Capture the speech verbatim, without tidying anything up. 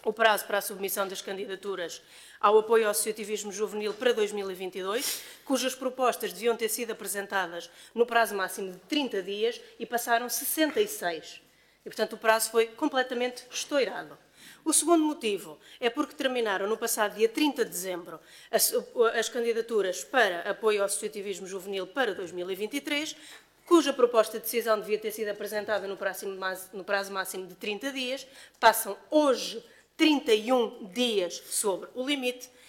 o prazo para a submissão das candidaturas ao apoio ao associativismo juvenil para dois mil e vinte e dois, cujas propostas deviam ter sido apresentadas no prazo máximo de trinta dias e passaram sessenta e seis. E, portanto, o prazo foi completamente estourado. O segundo motivo é porque terminaram no passado dia trinta de dezembro as, as candidaturas para apoio ao associativismo juvenil para dois mil e vinte e três, cuja proposta de decisão devia ter sido apresentada no prazo, no prazo máximo de trinta dias, passam hoje trinta e um dias sobre o limite